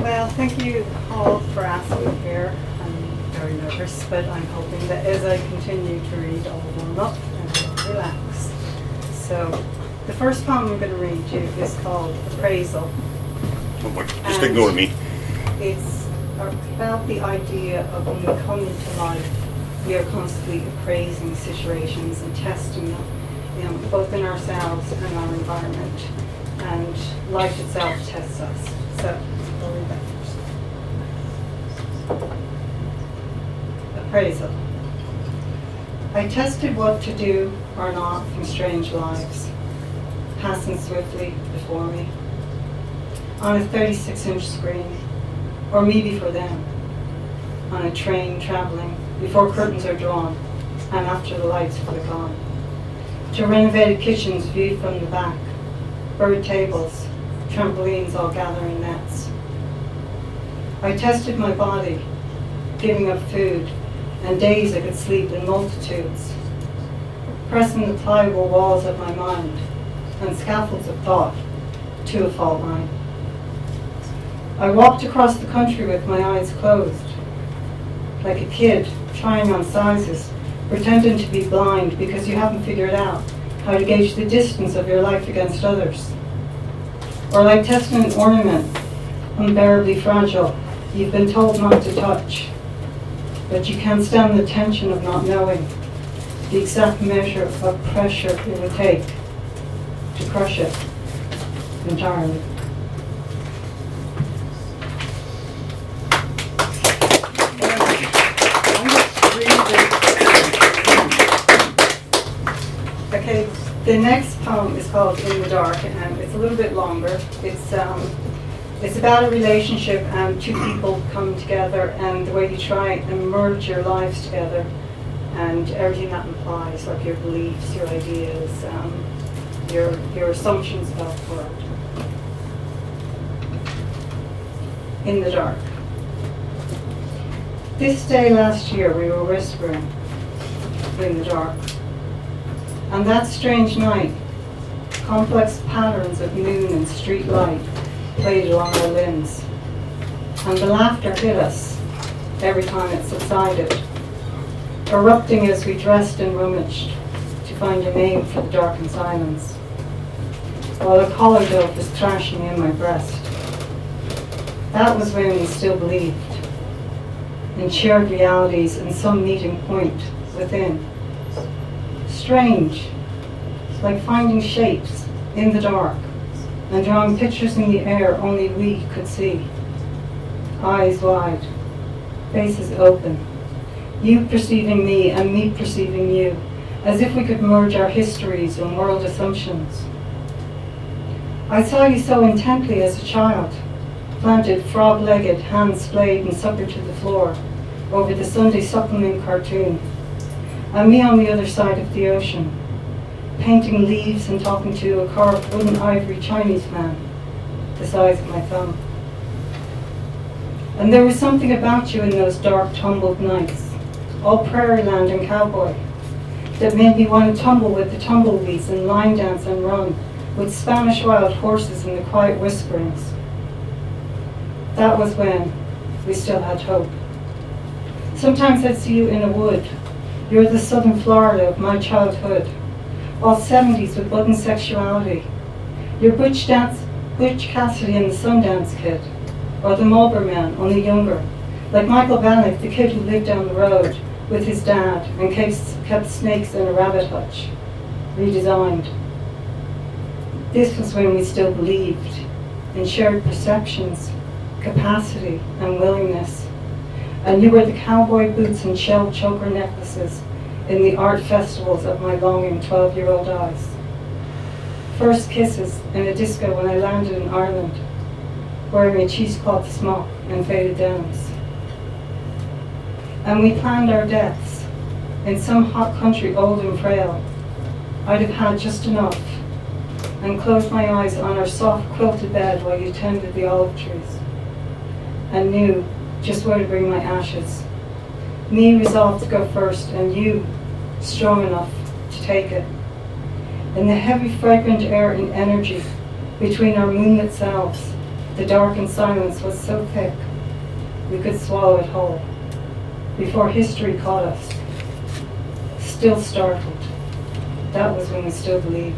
Well, thank you all for asking me here. I'm very nervous, but I'm hoping that as I continue to read, I'll warm up and relax. So, the first poem I'm going to read you is called Appraisal. Oh boy, just ignore me. It's about the idea of when we come into life, we are constantly appraising situations and testing them, both in ourselves and our environment. And life itself tests us. So, I'll read that first. Appraisal. I tested what to do or not from strange lives, passing swiftly before me, on a 36-inch screen, or me before them, on a train traveling before curtains are drawn and after the lights flick on, to renovated kitchens viewed from the back, bird tables, trampolines all gathering nets. I tested my body, giving up food, and days I could sleep in multitudes, pressing the pliable walls of my mind and scaffolds of thought to a fault line. I walked across the country with my eyes closed, like a kid trying on sizes, pretending to be blind because you haven't figured out how to gauge the distance of your life against others. Or like testing an ornament, unbearably fragile, you've been told not to touch, but you can't stand the tension of not knowing the exact measure of pressure it would take to crush it entirely. Okay, the next poem is called In the Dark, and it's a little bit longer. It's about a relationship and two people coming together and the way you try and merge your lives together and everything that implies, like your beliefs, your ideas, your assumptions about the world. In the Dark. This day last year we were whispering in the dark. And that strange night, complex patterns of moon and street light played along our limbs. And the laughter hit us every time it subsided, erupting as we dressed and rummaged to find a name for the darkened silence, while a collar dove was thrashing in my breast. That was when we still believed in shared realities and some meeting point within. Strange, like finding shapes in the dark and drawing pictures in the air only we could see. Eyes wide, faces open, you perceiving me and me perceiving you, as if we could merge our histories and world assumptions. I saw you so intently as a child, planted frog-legged, hands splayed and suckered to the floor over the Sunday supplement cartoon, and me on the other side of the ocean, painting leaves and talking to a carved wooden ivory Chinese man, the size of my thumb. And there was something about you in those dark, tumbled nights, all prairie land and cowboy, that made me want to tumble with the tumbleweeds and line dance and run with Spanish wild horses in the quiet whisperings. That was when we still had hope. Sometimes I'd see you in a wood. You're the southern Florida of my childhood, all 70s with budding sexuality. You're Butch Cassidy and the Sundance Kid, or the Marlboro Man, only younger, like Michael Vanek, the kid who lived down the road with his dad and kept snakes in a rabbit hutch, redesigned. This was when we still believed in shared perceptions, capacity, and willingness. And you were the cowboy boots and shell choker necklaces in the art festivals of my longing 12-year-old eyes. First kisses in a disco when I landed in Ireland, wearing a cheesecloth smock and faded downs. And we planned our deaths in some hot country old and frail. I'd have had just enough and closed my eyes on our soft quilted bed while you tended the olive trees, and knew just where to bring my ashes. Me resolved to go first, and you strong enough to take it. In the heavy fragrant air and energy between our moonlit selves, The darkened silence was so thick we could swallow it whole. Before history caught us, still startled. That was when we still believed.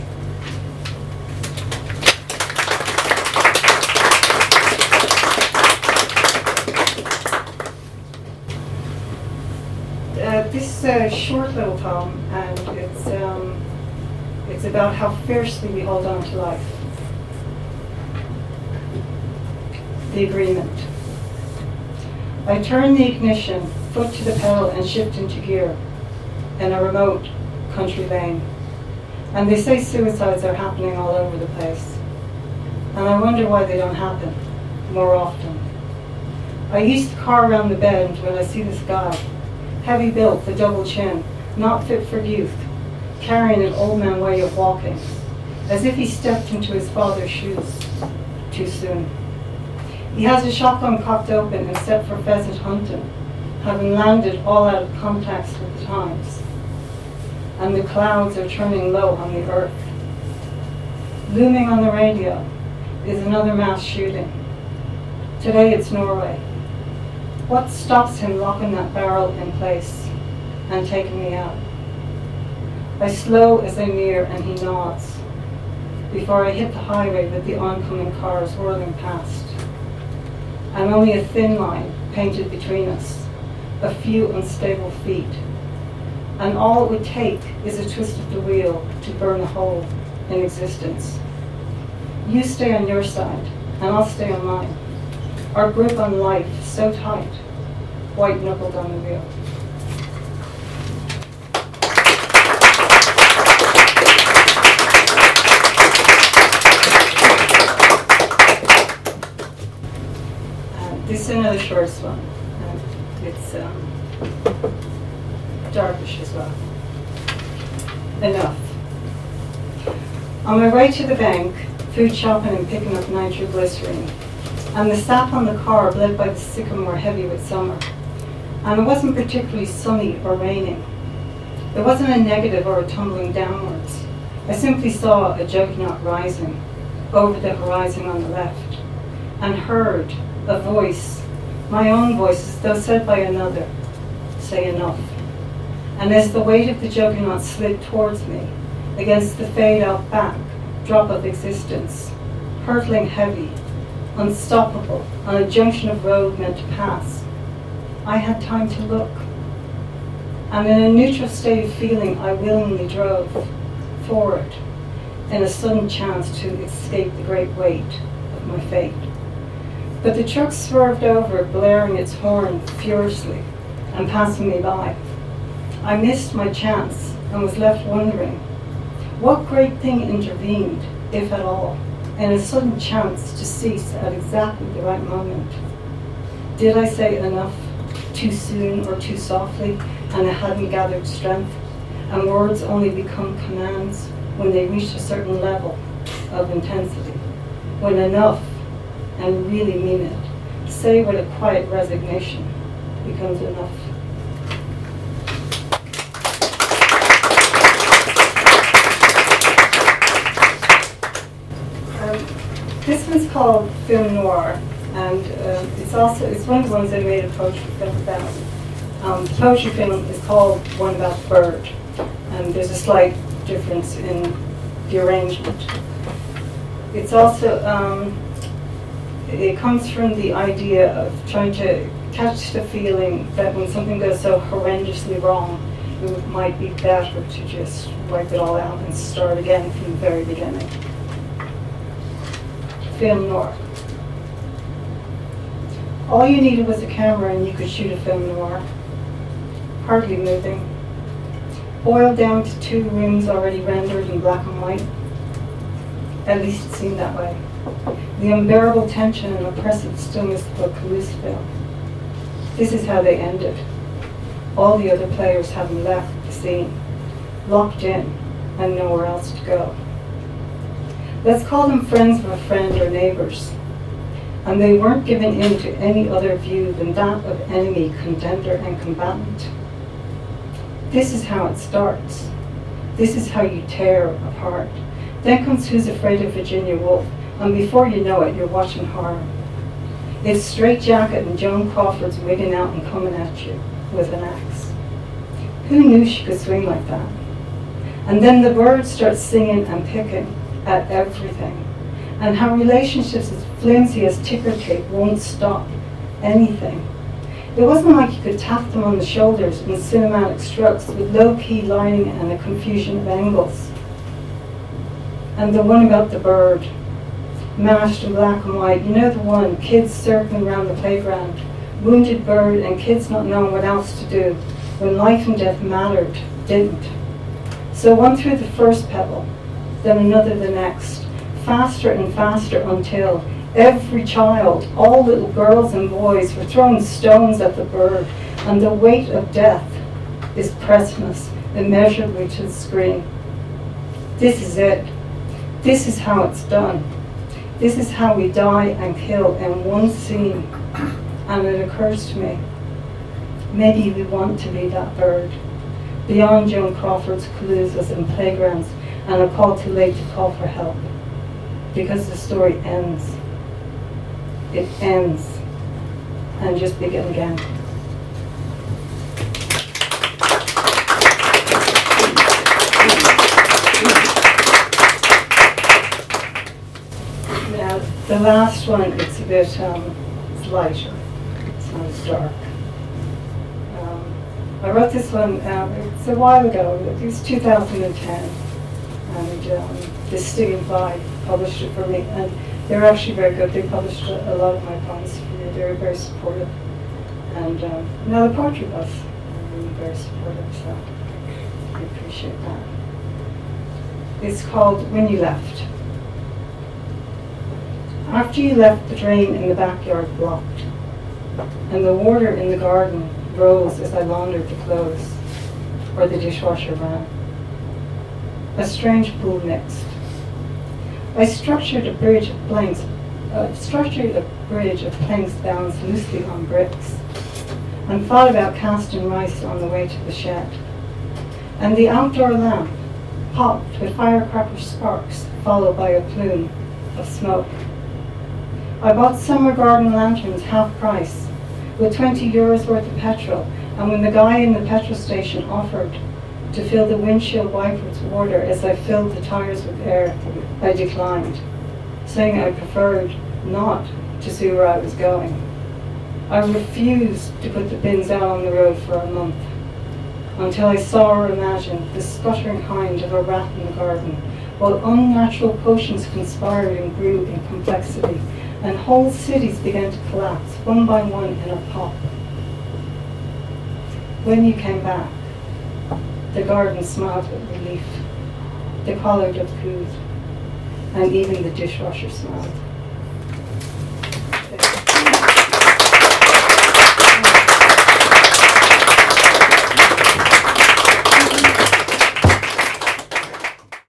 This short little poem, and it's about how fiercely we hold on to life. The agreement. I turn the ignition, foot to the pedal, and shift into gear in a remote country lane. And they say suicides are happening all over the place. And I wonder why they don't happen more often. I ease the car around the bend when I see this guy, heavy built, the double chin, not fit for youth, carrying an old man way of walking, as if he stepped into his father's shoes too soon. He has a shotgun cocked open and set for pheasant hunting, having landed all out of context with the times. And the clouds are turning low on the earth. Looming on the radio is another mass shooting. Today it's Norway. What stops him locking that barrel in place and taking me out? I slow as I near and he nods before I hit the highway with the oncoming cars whirling past. And only a thin line painted between us, a few unstable feet. And all it would take is a twist of the wheel to burn a hole in existence. You stay on your side, and I'll stay on mine. Our grip on life so tight, white-knuckled on the wheel. This is another short one. It's darkish as well. Enough. On my way to the bank, food shopping and picking up nitroglycerine, and the sap on the car bled by the sycamore heavy with summer. And it wasn't particularly sunny or raining. There wasn't a negative or a tumbling downwards. I simply saw a juggernaut rising over the horizon on the left, and heard a voice, my own voice, as though said by another, say enough. And as the weight of the juggernaut slid towards me, against the fade-out back drop of existence, hurtling heavy, unstoppable, on a junction of road meant to pass, I had time to look. And in a neutral state of feeling, I willingly drove forward in a sudden chance to escape the great weight of my fate. But the truck swerved over, blaring its horn furiously and passing me by. I missed my chance and was left wondering, what great thing intervened, if at all, in a sudden chance to cease at exactly the right moment? Did I say enough too soon or too softly, and I hadn't gathered strength, and words only become commands when they reach a certain level of intensity, when enough, and really mean it, say with a quiet resignation, becomes enough. This one's called Film Noir, and it's one of the ones I made a poetry film about. The poetry film is called One About the Bird, and there's a slight difference in the arrangement. It's also, it comes from the idea of trying to catch the feeling that when something goes so horrendously wrong, it might be better to just wipe it all out and start again from the very beginning. Film noir. All you needed was a camera and you could shoot a film noir. Hardly moving. Boiled down to 2 rooms already rendered in black and white. At least it seemed that way. The unbearable tension and oppressive stillness of a Calusa film. This is how they ended. All the other players having left the scene, locked in and nowhere else to go. Let's call them friends of a friend or neighbors. And they weren't given in to any other view than that of enemy, contender, and combatant. This is how it starts. This is how you tear apart. Then comes Who's Afraid of Virginia Woolf, and before you know it, you're watching horror. It's straitjacket and Joan Crawford's wigging out and coming at you with an axe. Who knew she could swing like that? And then the birds start singing and picking at everything. And how relationships as flimsy as ticker tape won't stop anything. It wasn't like you could tap them on the shoulders in cinematic strokes with low-key lining and a confusion of angles. And the one about the bird, mashed in black and white, you know the one, kids circling around the playground, wounded bird and kids not knowing what else to do when life and death mattered, didn't. So one threw the first pebble, then another the next, faster and faster until every child, all little girls and boys, were throwing stones at the bird, and the weight of death is pressing us immeasurably to the screen. This is it. This is how it's done. This is how we die and kill in one scene. And it occurs to me, maybe we want to be that bird, beyond Joan Crawford's colossus and playgrounds and a call too late to call for help. Because the story ends. It ends. And just begin again. Now, the last one, it's a bit, it's lighter. It's not as dark. I wrote this one, it's a while ago, it was 2010, and this Stinging Fly published it for me, and they're actually very good. They published a lot of my poems for me. They were very supportive. And now the Poetry Bus are really very supportive, so I appreciate that. It's called When You Left. After you left, the drain in the backyard blocked, and the water in the garden rose as I laundered the clothes, or the dishwasher ran. A strange pool mixed. I structured a bridge of planks balanced loosely on bricks, and thought about casting rice on the way to the shed. And the outdoor lamp popped with firecracker sparks, followed by a plume of smoke. I bought summer garden lanterns half price, with 20 euros worth of petrol, and when the guy in the petrol station offered to fill the windshield wipers with water as I filled the tires with air, I declined, saying I preferred not to see where I was going. I refused to put the bins out on the road for a month, until I saw or imagined the scuttering hind of a rat in the garden, while unnatural potions conspired and grew in complexity, and whole cities began to collapse, one by one in a pop. When you came back, the garden smiled with relief, the collard of food, and even the dishwasher smiled.